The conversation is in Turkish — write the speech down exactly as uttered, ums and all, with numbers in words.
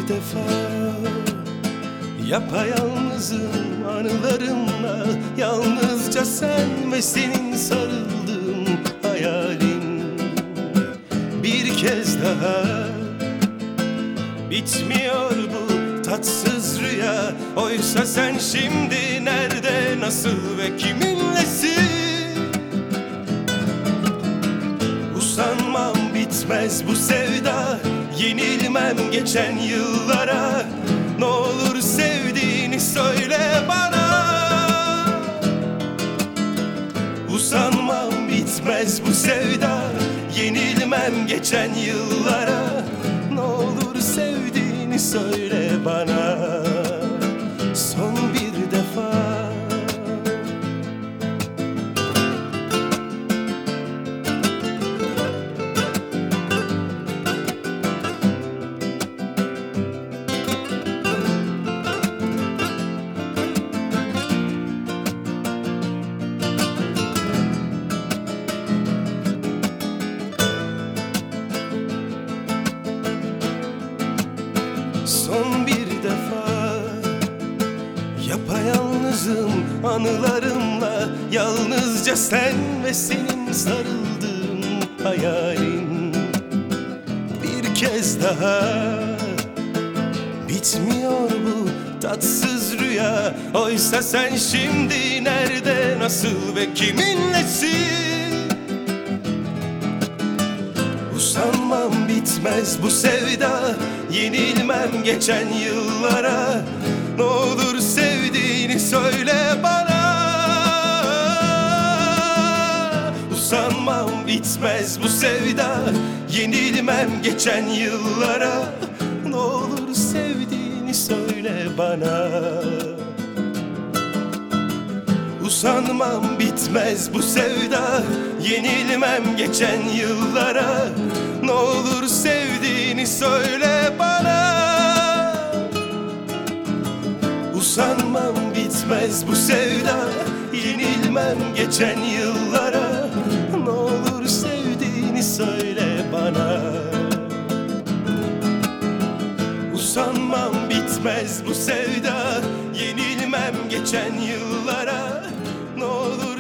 defa yapayalnızım anılarımla, yalnızca sen ve senin sarıldığım hayalin. Bir kez daha bitmiyor bu tatsız rüya. Oysa sen şimdi nerede, nasıl ve kiminlesin? Usanmam, bitmez bu sevda, yenilmem geçen yıllara. Ne olur sevdiğini söyle bana. Usanmam, bitmez bu sevda, yenilmem geçen yıllara. Ne olur sevdiğini söyle bana. Son bir defa. Son bir defa yapayalnızım anılarımla, yalnızca sen ve senin sarıldığım hayalin. Bir kez daha bitmiyor bu tatsız rüya. Oysa sen şimdi nerede, nasıl ve kiminlesin? Usanmam, bitmez bu sevda, yenilmem geçen yıllara. Ne olur sevdiğini söyle bana. Usanmam, bitmez bu sevda, yenilmem geçen yıllara. Ne olur sevdiğini söyle bana. Usanmam, bitmez bu sevda, yenilmem geçen yıllara. Ne olur sevdiğini söyle bana. Usanmam, bitmez bu sevda, yenilmem geçen yıllara. Ne olur sevdiğini söyle bana. Usanmam, bitmez bu sevda, yenilmem geçen yıllara. Ne olur